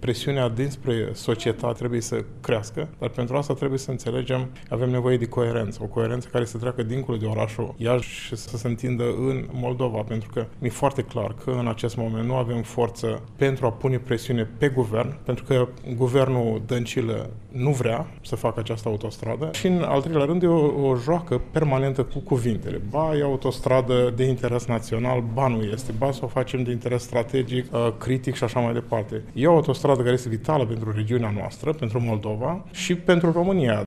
presiunea dinspre societate trebuie să crească, dar pentru asta trebuie să înțelegem, avem nevoie de coerență, o coerență care să treacă dincolo de orașul Iași și să se întindă în Moldova, pentru că mi-e foarte clar că în acest moment nu avem forță pentru a pune presiune pe guvern, pentru că guvernul Dăncilă nu vrea să facă această autostradă și în al treilea rând e o joacă permanentă cu cuvintele. Ba e autostradă de interes național, ba nu este, ba să o facem de interes strategic, critic și așa mai departe. E o autostradă care este vitală pentru regiunea noastră, pentru Moldova și pentru România.